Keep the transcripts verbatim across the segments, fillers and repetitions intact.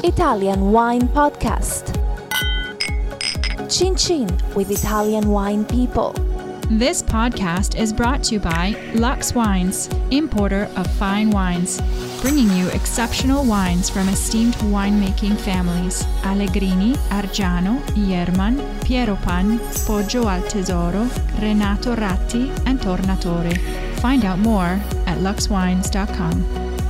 Italian Wine Podcast. Chin Chin with Italian wine people. This podcast is brought to you by Lux Wines, importer of fine wines, bringing you exceptional wines from esteemed winemaking families: Allegrini, Argiano, Yerman, Piero Pan, Poggio al Tesoro, Renato Ratti, and Tornatore. Find out more at lux wines dot com.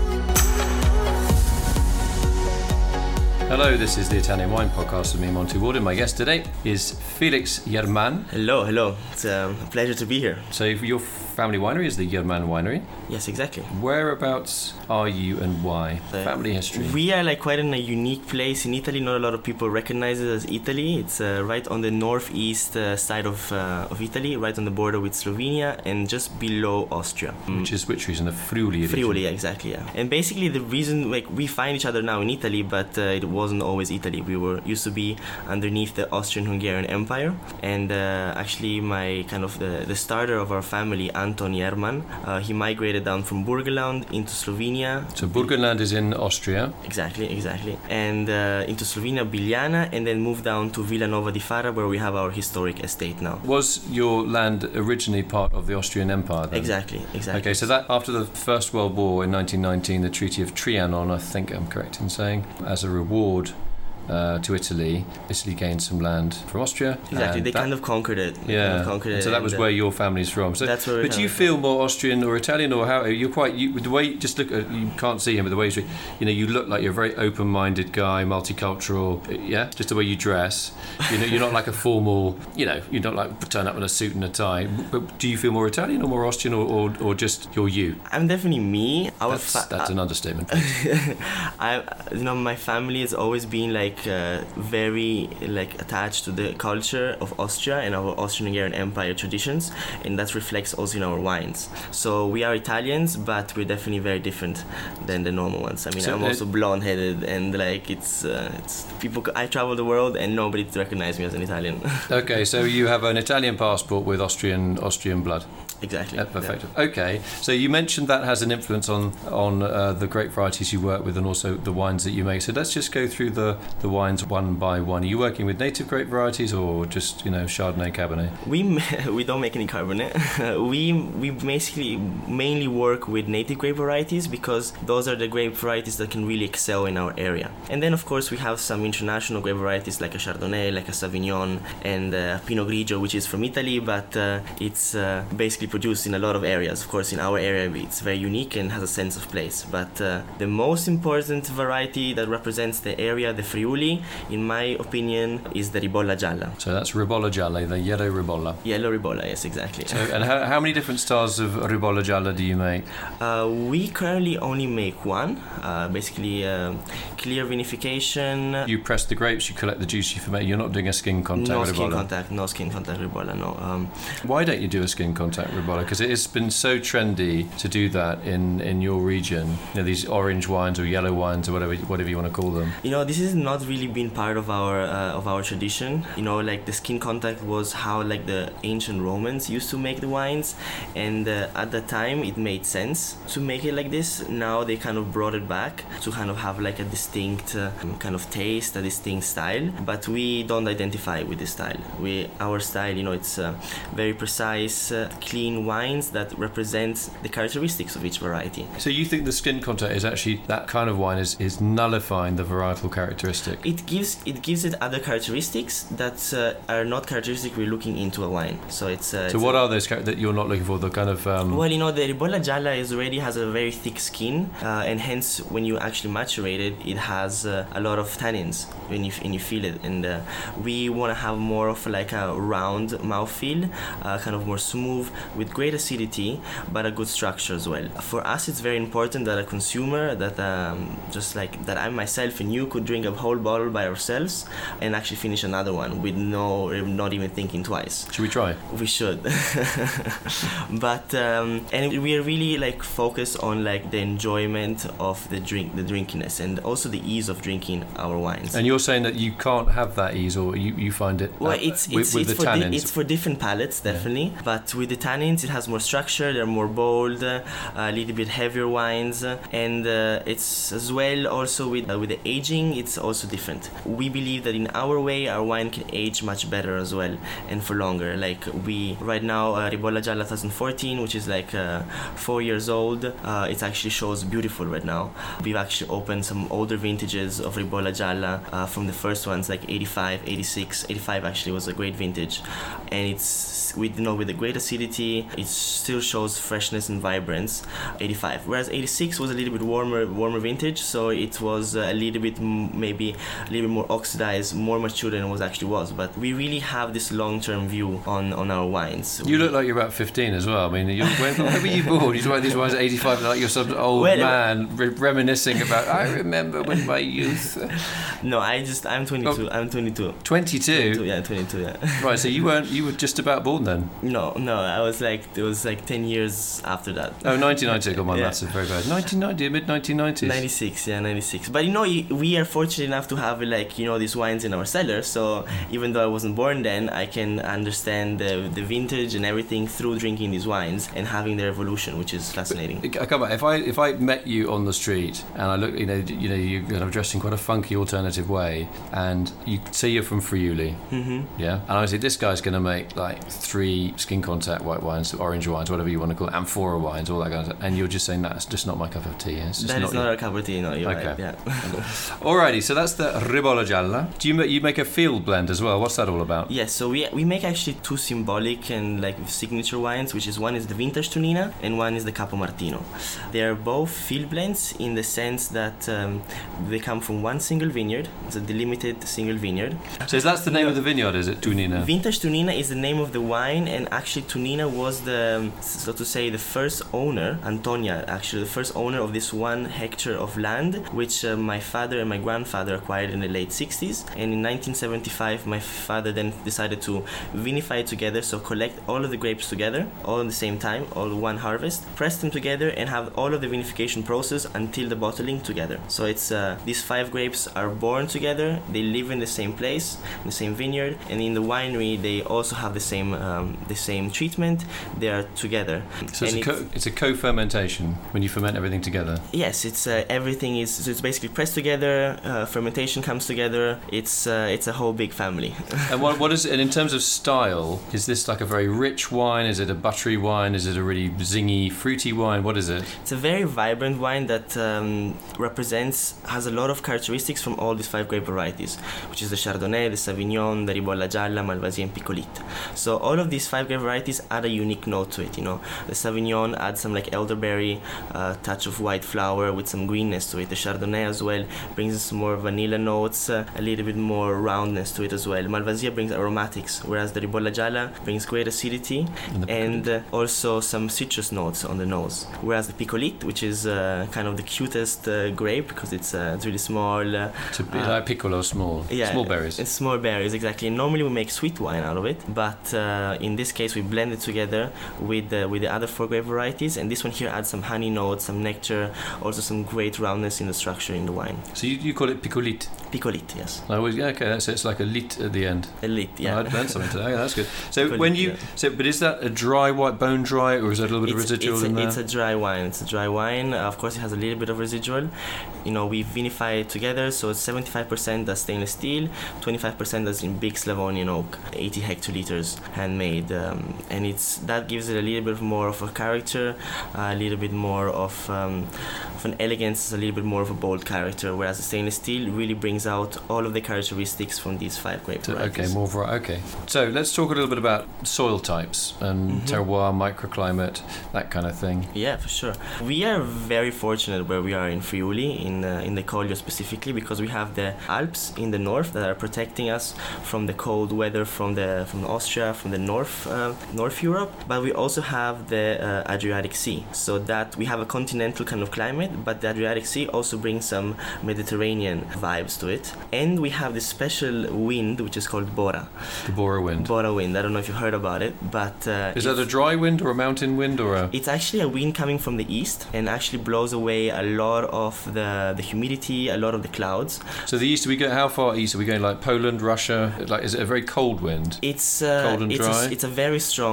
Hello, this is the Italian Wine Podcast with me, Monty Warden. My guest today is Felix Yerman. Hello, hello. It's um, a pleasure to be here. So your family winery is the Yerman Winery. Yes, exactly. Whereabouts are you and why? Uh, family history. We are like quite in a unique place in Italy. Not a lot of people recognize it as Italy. It's uh, right on the northeast uh, side of uh, of Italy, right on the border with Slovenia and just below Austria. Which is which region? The Friuli region? Friuli, exactly, yeah. And basically the reason like we find each other now in Italy, but uh, it wasn't always Italy. We were used to be underneath the Austrian-Hungarian Empire. And uh, actually my kind of the, the starter of our family, Anton Yerman, uh, he migrated down from Burgenland into Slovenia. So Burgenland is in Austria. Exactly, exactly. And uh, into Slovenia, Biljana, and then moved down to Vilanova di Fara, where we have our historic estate now. Was your land originally part of the Austrian Empire then? Exactly, exactly. Okay, so that after the First World War in nineteen nineteen, the Treaty of Trianon, I think I'm correct in saying, as a reward Uh, to Italy, Italy gained some land from Austria. Exactly, they that, kind of conquered it. They yeah, kind of conquered it so that was and, where your family's from. So, that's where but do you feel more Austrian or Italian, or how you're quite? You, the way you just look, at, you can't see him, but the way you, you know, you look like you're a very open-minded guy, multicultural. Yeah, just the way you dress. You know, you're not like a formal. You know, you're not like turn up in a suit and a tie. But do you feel more Italian or more Austrian, or, or, or just you're you? I'm definitely me. Our that's fa- that's an understatement. I, you know, my family has always been like uh, very. very like attached to the culture of Austria and our Austrian-Hungarian Empire traditions, and that reflects also in our wines. So we are Italians, but we're definitely very different than the normal ones. I mean, so I'm also blonde-headed, and like it's uh, it's people. I travel the world, and nobody recognizes me as an Italian. Okay, so you have an Italian passport with Austrian Austrian blood. Exactly. Yeah, perfect. Yeah. Okay, so you mentioned that has an influence on on uh, the grape varieties you work with, and also the wines that you make. So let's just go through the, the wines one by one. Are you working with native grape varieties, or just you know Chardonnay, Cabernet? We we don't make any Cabernet. we we basically mainly work with native grape varieties because those are the grape varieties that can really excel in our area. And then of course we have some international grape varieties like a Chardonnay, like a Sauvignon, and uh, Pinot Grigio, which is from Italy, but uh, it's uh, basically produced in a lot of areas. Of course, in our area, it's very unique and has a sense of place. But uh, the most important variety that represents the area, the Friuli, in my opinion, is the Ribolla Gialla. So that's Ribolla Gialla, the yellow Ribolla. Yellow Ribolla, yes, exactly. So, and how, how many different styles of Ribolla Gialla do you make? Uh, we currently only make one. Uh, basically, uh, clear vinification. You press the grapes, you collect the juice, you ferment. You're not doing a skin contact no Ribolla. No skin contact, no skin contact Ribolla, no. Um, Why don't you do a skin contact Ribolla? Because it has been so trendy to do that in, in your region. You know, these orange wines or yellow wines or whatever whatever you want to call them. You know, this has not really been part of our uh, of our tradition. You know, like the skin contact was how like the ancient Romans used to make the wines, and uh, at the time it made sense to make it like this. Now they kind of brought it back to kind of have like a distinct uh, kind of taste, a distinct style. But we don't identify with this style. We our style, you know, it's uh, very precise, uh, clean wines that represent the characteristics of each variety. So you think the skin contact is actually that kind of wine is, is nullifying the varietal characteristic? It gives it gives it other characteristics that uh, are not characteristic we're looking into a wine. So it's uh, so it's what a, are those char- that you're not looking for? The kind of um... well, you know, the Ribolla Gialla is already has a very thick skin, uh, and hence when you actually macerate it, it has uh, a lot of tannins when you when you feel it. And uh, we want to have more of like a round mouthfeel, uh, kind of more smooth with great acidity, but a good structure as well. For us, it's very important that a consumer, that um, just like that I myself and you could drink a whole bottle by ourselves and actually finish another one with no, not even thinking twice. Should we try? We should. But um, and we are really like focused on like the enjoyment of the drink, the drinkiness, and also the ease of drinking our wines. And you're saying that you can't have that ease, or you, you find it well, uh, it's with, it's with it's the for tannins. Di- it's for different palates, definitely. Yeah. But with the tannins, wines. It has more structure. They're more bold, uh, a little bit heavier wines, uh, and uh, it's as well also with uh, with the aging. It's also different. We believe that in our way, our wine can age much better as well and for longer. Like we right now, uh, Ribolla Gialla twenty fourteen, which is like uh, four years old. Uh, it actually shows beautiful right now. We've actually opened some older vintages of Ribolla Gialla uh, from the first ones, like eighty-five, eighty-six. eighty-five actually was a great vintage, and it's with you know with a great acidity. It still shows freshness and vibrance. eighty-five, whereas eighty-six was a little bit warmer, warmer vintage, so it was a little bit m- maybe a little bit more oxidized, more mature than it was actually was. But we really have this long-term view on, on our wines. You look like you're about fifteen as well. I mean, you, when, when were you born? You write these wines at eighty-five, like you're some old well, man re- reminiscing about. I remember when my youth. No, I just I'm twenty-two. Oh, I'm twenty-two. twenty-two. twenty-two, yeah, twenty-two. Yeah. Right. So you weren't. You were just about born then. No, no. I was like it was like ten years after that. Oh, nineteen ninety. Got my yeah. maths is very bad. nineteen ninety, mid nineteen nineties. ninety-six, yeah, ninety-six. But you know, we are fortunate enough to have like you know these wines in our cellar. So even though I wasn't born then, I can understand the the vintage and everything through drinking these wines and having their evolution, which is fascinating. But, come on, if I if I met you on the street and I look, you know, you know, you're kind of dressed in quite a funky alternative way, and you say you're from Friuli, mm-hmm. yeah, and I say this guy's going to make like three skin contact white wines, orange wines, whatever you want to call it, amphora wines, all that kind of stuff, and you're just saying that's just not my cup of tea. It's just that not is not your... our cup of tea, no, you're okay. right, yeah. Alrighty, so that's the Ribolla Gialla. Do you make, you make a field blend as well? What's that all about? Yes, so we we make actually two symbolic and like signature wines, which is one is the Vintage Tunina and one is the Capo Martino. They are both field blends in the sense that um, they come from one single vineyard. It's a delimited single vineyard. So is that's the name of the vineyard, is it, Tunina? Vintage Tunina is the name of the wine, and actually Tunina was the, so to say, the first owner, Antonia, actually the first owner of this one hectare of land, which uh, my father and my grandfather acquired in the late sixties. And in nineteen seventy-five, my father then decided to vinify it together, so collect all of the grapes together, all at the same time, all one harvest, press them together, and have all of the vinification process until the bottling together. So it's uh, these five grapes are born together, they live in the same place, in the same vineyard, and in the winery they also have the same um, the same treatment. They are together. So it's and a, co- it's a co-fermentation when you ferment everything together. Yes, it's uh, everything is so it's basically pressed together. Uh, fermentation comes together. It's uh, it's a whole big family. And what what is and in terms of style, is this like a very rich wine? Is it a buttery wine? Is it a really zingy, fruity wine? What is it? It's a very vibrant wine that um, represents has a lot of characteristics from all these five grape varieties, which is the Chardonnay, the Sauvignon, the Ribolla Gialla, Malvasia, and Picolite. So all of these five grape varieties add a unique note to it. You know, the Sauvignon adds some like elderberry, uh, touch of white flower with some greenness to it. The Chardonnay as well brings us more vanilla notes, uh, a little bit more roundness to it as well. Malvasia brings aromatics, whereas the Ribolla Gialla brings great acidity and, and uh, also some citrus notes on the nose. Whereas the Picolite, which is uh, kind of the cutest uh, grape because it's, uh, it's really small. Uh, it's a bit uh, like piccolo, small. Yeah, small berries. It's small berries, exactly. And normally we make sweet wine out of it, but uh, in this case we blend it together with the, with the other four grape varieties, and this one here adds some honey notes, some nectar, also some great roundness in the structure in the wine. So you, you call it Picolite? Picolite, yes. I always, yeah, okay, so it's like a lit at the end. A lit, yeah. Oh, I'd learned something today. That's good. So Picolite, when you, yeah. so but is that a dry white, bone dry, or is there a little bit it's, of residual it's in a, there? It's a dry wine. It's a dry wine. Uh, of course, it has a little bit of residual. You know, we vinify it together, so it's seventy-five percent that's stainless steel, twenty-five percent that's in big Slavonian oak, eighty hectoliters handmade, um, and it's that gives it a little bit more of a character, uh, a little bit more of um, of an elegance, a little bit more of a bold character. Whereas the stainless steel really brings out all of the characteristics from these five grape varieties. Okay, more variety. Okay, so let's talk a little bit about soil types and mm-hmm. terroir, microclimate, that kind of thing. Yeah, for sure. We are very fortunate where we are in Friuli, in uh, in the Collio specifically, because we have the Alps in the north that are protecting us from the cold weather from the from Austria, from the north uh, North Europe. But we also have the uh, Adriatic Sea, so that we have a continental kind of climate, but the Adriatic Sea also brings some Mediterranean vibes to it. And we have this special wind which is called Bora. The Bora wind. Bora wind. I don't know if you heard about it, but uh, is that a dry wind or a mountain wind or a? It's actually a wind coming from the east and actually blows away a lot of the the humidity, a lot of the clouds. So the east, we go how far east? Are we going like Poland, Russia? Like, is it a very cold wind? It's uh, cold and it's dry. A, it's a very strong wind.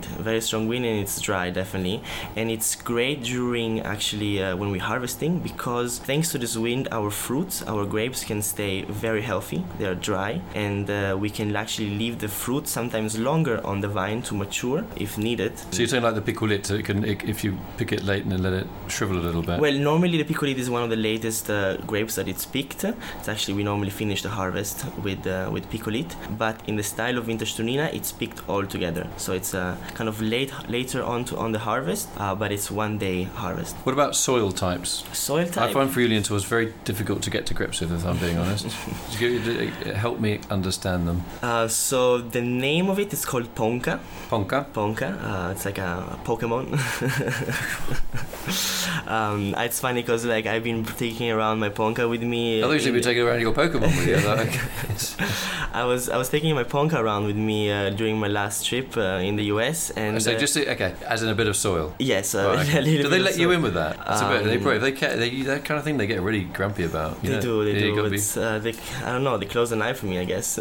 very strong wind, and it's dry definitely. And it's great during actually uh, when we're harvesting, because thanks to this wind, our fruits, our grapes can stay very healthy. They are dry, and uh, we can actually leave the fruit sometimes longer on the vine to mature if needed. So you're saying like the picolite, so it can, it, if you pick it late and then let it shrivel a little bit? Well, normally the picolite is one of the latest uh, grapes that it's picked. It's actually, we normally finish the harvest with uh, with picolite, but in the style of Vintage Turnina, it's picked all together. So it's uh, kind of late later on to on the harvest, uh, but it's one day harvest. What about soil types? Soil type? I find Friulian soils very difficult to get to grips with, if I'm being honest. Help me understand them. Uh, so the name of it is called Ponca. Ponca? Ponca. Uh, it's like a Pokemon. um, it's funny because like I've been taking around my Ponca with me. I thought you'd be taking around your Pokemon with you. Like, I was I was taking my Ponca around with me uh, during my last trip uh, in the U S, and so uh, just okay, as in a bit of soil. Yes, uh, right, okay. a little Do they bit let of you soil. in with that? That's um, a bit. They probably they, ca- they that kind of thing they get really grumpy about. You They know? do, they Yeah, you do. gotta be- It's, uh, they, I don't know. They close an eye for me, I guess.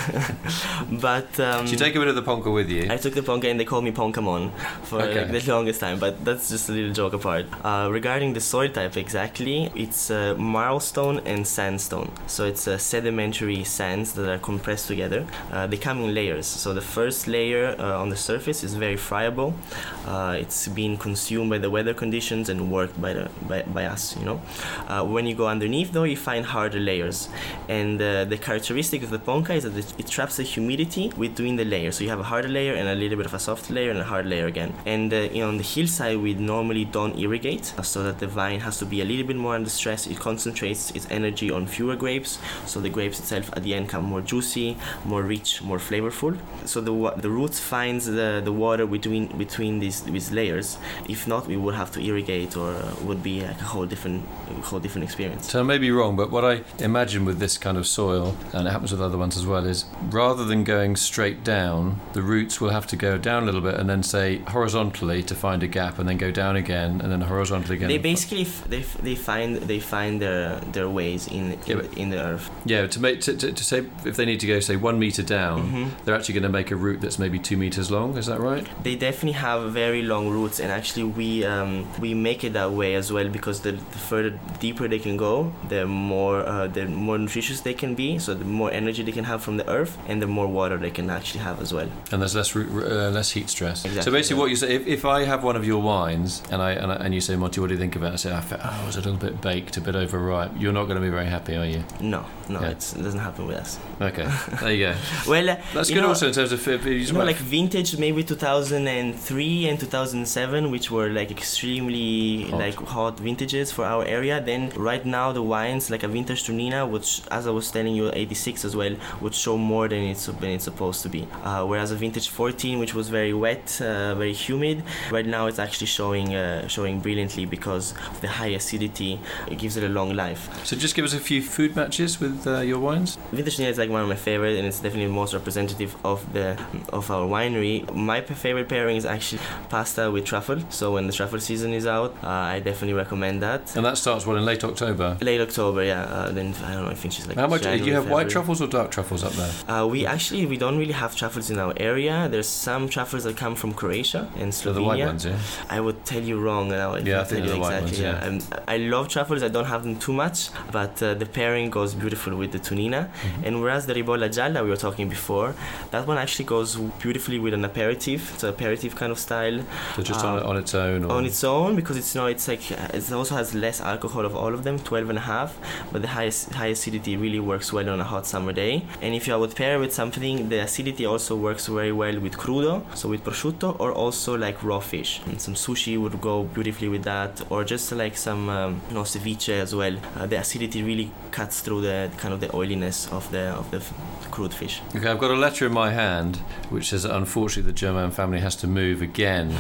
But um, So you take a bit of the Ponca with you. I took the Ponca and they called me Poncamon for Okay. like, the longest time, but that's just a little joke apart. Uh, regarding the soil type exactly, it's uh, marlstone and sandstone. So it's uh, sedimentary sands that are compressed together. Uh, they come in layers. So the first layer uh, on the surface is very friable. Uh, it's being consumed by the weather conditions and worked by the by, by us, you know. Uh, when you go underneath though, you find harder layers. And uh, the characteristic of the Ponca is that it, it traps the humidity between the layers. So you have a harder layer and a little bit of a soft layer and a hard layer again. And uh, you know, on the hillside, we normally don't irrigate, uh, so that the vine has to be a little bit more under stress. It concentrates its energy on fewer grapes, so the grapes itself at the end come more juicy, more rich, more flavorful. So the wa- the roots finds the, the water between between these these layers. If not, we would have to irrigate, or uh, would be like a whole different a whole different experience. So I may be wrong, but what I imagine with this kind of soil, and it happens with other ones as well, is rather than going straight down, the roots will have to go down a little bit and then say horizontally to find a gap, and then go down again, and then horizontally again. They basically f- they, f- they find they find their their ways in in, Yeah, the, in the earth. Yeah, to make to, to, to say if they need to go say one meter down, Mhm. they're actually going to make a root that's maybe two meters long. Is that right? They definitely have very long roots, and actually we um, we make it that way as well, because the, the further deeper they can go, the more uh, the more nutritious they can be. So the more energy they can have from the earth, and the more water they can actually have as well. And there's less root, uh, less heat stress. Exactly, So basically, yeah. what you say, if, if I have one of your wines and I and, I, and you say, Monty, what do you think of it? I say, I felt, oh, it was a little bit baked, a bit overripe. You're not going to be very happy, are you? No, no, Yeah. it's, it doesn't happen with us. Okay, there you go. Well, uh, That's you good know, also in terms of if you You know, like vintage, maybe two thousand three and two thousand seven, which were like extremely Hot. like hot vintages for our area. Then right now the wines, like a Vintage Turnina, which, as I was telling you, eighty-six as well, would show more than it's than it's supposed to be. Uh, whereas a Vintage fourteen, which was very wet, uh, very humid, right now it's actually showing uh, showing brilliantly because of the high acidity. It gives it a long life. So just give us a few food matches with uh, your wines. Vintage Turnina is like one of my favorite, and it's definitely the most representative of the of our winery. My p- favorite pairing is actually pasta with truffle. So when the truffle season is out, uh, I definitely recommend that. And that starts, what, in late October? Late October, yeah. Uh, then I don't know. I think she's like. How much, do January, you have white February. truffles or dark truffles up there? Uh, we actually we don't really have truffles in our area. There's some truffles that come from Croatia and Slovenia. They're the white ones, yeah? I would tell you wrong now. If Yeah, I I think tell you they're the white exactly. ones, yeah. Um, I love truffles. I don't have them too much, but uh, the pairing goes beautiful with the Turnina. Mm-hmm. And whereas the Ribolla Gialla we were talking before, that one actually goes beautifully with an aperitif. It's an aperitif kind of style. So just Um, on, on its own? Or? On its own, because it's not. It's like it also has less alcohol of all of them, twelve and a half. But the highest high acidity really works well on a hot summer day. And if you would pair it with something, the acidity also works very well with crudo, so with prosciutto, or also like raw fish. And some sushi would go beautifully with that, or just like some um, you know, ceviche as well. Uh, the acidity really cuts through the kind of the oiliness of the of the f- crude fish. Okay, I've got a letter in my hand which says that unfortunately the German family has to move again.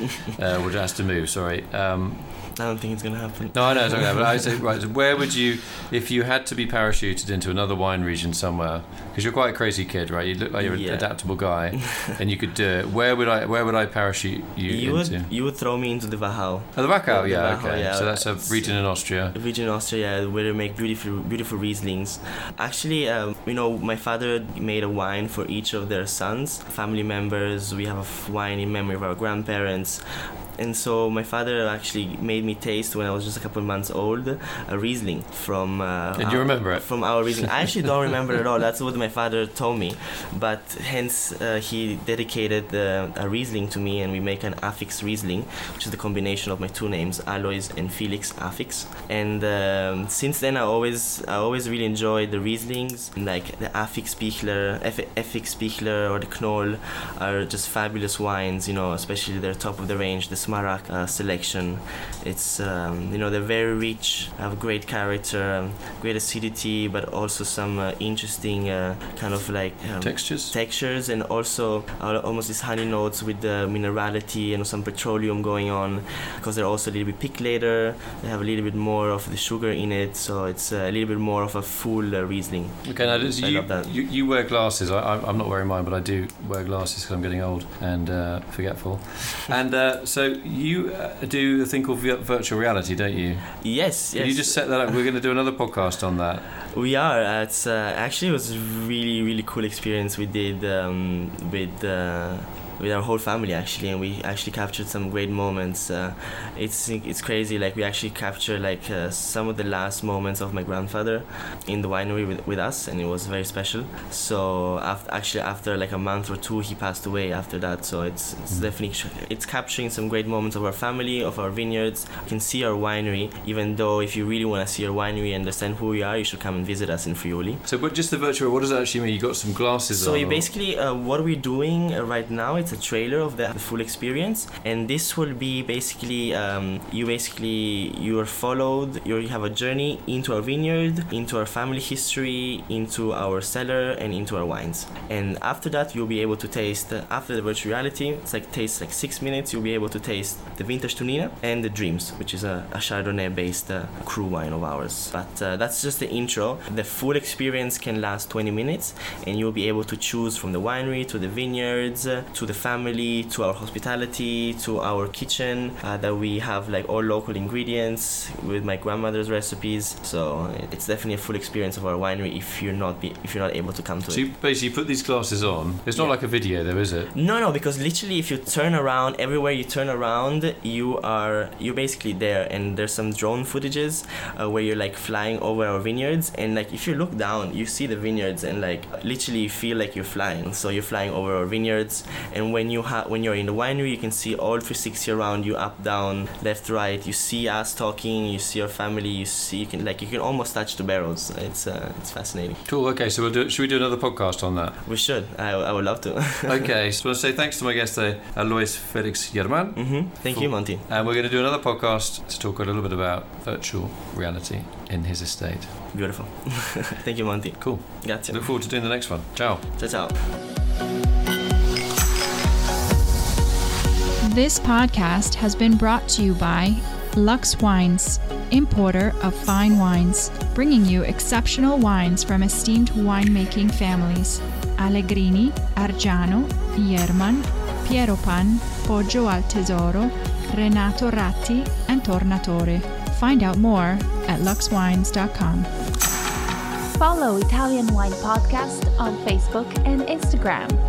uh, which has to move, sorry. Um, I don't think it's gonna happen. no, I know it's okay, but I say, right, so where would you, if you had to be parachuted into another wine region somewhere, because you're quite a crazy kid, right? You look like you're an Yeah. adaptable guy, and you could do it. Where would I, where would I parachute you, You into? would you would throw me into the Wachau. Oh, the Wachau, the yeah, Wachau, okay. yeah. So that's a region in Austria. Region in Austria, where they make beautiful, beautiful Rieslings. Actually, um, you know, my father father made a wine for each of their sons, family members. We have a wine in memory of our grandparents. And so my father actually made me taste, when I was just a couple of months old, a Riesling from... Uh, Did you our, remember it? From our Riesling. I actually don't remember it at all. That's what my father told me. But hence, uh, he dedicated uh, a Riesling to me, and we make an Affix Riesling, which is the combination of my two names, Alois and Felix Affix. And um, since then, I always I always really enjoyed the Rieslings. Like the Affix Bichler, Affix Bichler or the Knoll are just fabulous wines, you know, especially their top of the range, the Smarak uh, selection. It's um, you know, they're very rich, have great character, um, great acidity, but also some uh, interesting uh, kind of like um, textures textures and also uh, almost these honey notes with the minerality and some petroleum going on, because they're also a little bit picked later. They have a little bit more of the sugar in it, so it's uh, a little bit more of a full uh, Riesling. Okay, now this, I you, love that. You, you wear glasses. I, I'm not wearing mine, but I do wear glasses because I'm getting old and uh, forgetful. And uh, so you uh, do a thing called vi- virtual reality, don't you? Yes, Can yes. you just set that up? We're going to do another podcast on that. We are. Uh, it's uh, actually it was a really really cool experience we did um, with. Uh, with our whole family actually, and we actually captured some great moments. Uh, it's it's crazy, like we actually captured like uh, some of the last moments of my grandfather in the winery with, with us, and it was very special. So after actually after like a month or two, he passed away after that. So it's it's mm. definitely it's capturing some great moments of our family, of our vineyards. You can see our winery, even though if you really want to see our winery and understand who we are, you should come and visit us in Friuli. So but just the virtual, what does that actually mean? You got some glasses so on? So or? basically uh, what we're doing uh, right now, it's a trailer of the, the full experience, and this will be basically um, you basically you are followed, you have a journey into our vineyard, into our family history, into our cellar, and into our wines. And after that you'll be able to taste uh, after the virtual reality, it's like takes like six minutes, you'll be able to taste the Vintage Tunina and the Dreams, which is a, a Chardonnay based uh, cru wine of ours. But uh, that's just the intro. The full experience can last twenty minutes, and you'll be able to choose from the winery to the vineyards uh, to the family, to our hospitality, to our kitchen uh, that we have like all local ingredients with my grandmother's recipes. So it's definitely a full experience of our winery if you're not be, if you're not able to come to so it. So you basically put these glasses on. It's not yeah. like a video though, is it? No, no, because literally if you turn around, everywhere you turn around, you are you're basically there, and there's some drone footages uh, where you're like flying over our vineyards, and like if you look down, you see the vineyards, and like literally you feel like you're flying. So you're flying over our vineyards, and when you ha- when you're in the winery, you can see all three sixty around you, up, down, left, right. You see us talking, you see our family, you see you can like you can almost touch the barrels. It's uh, it's fascinating. Cool. Okay, so we'll do. Should we do another podcast on that? We should. I, I would love to. Okay, so I want to say thanks to my guest today, Alois Felix German. Mm-hmm. Thank cool. you, Monty. And we're going to do another podcast to talk a little bit about virtual reality in his estate. Beautiful. Thank you, Monty. Cool. Grazie. Look forward to doing the next one. Ciao. Ciao, ciao. This podcast has been brought to you by Lux Wines, importer of fine wines, bringing you exceptional wines from esteemed winemaking families: Allegrini, Argiano, Jerman, Piero Pan, Poggio al Tesoro, Renato Ratti, and Tornatore. Find out more at lux wines dot com. Follow Italian Wine Podcast on Facebook and Instagram.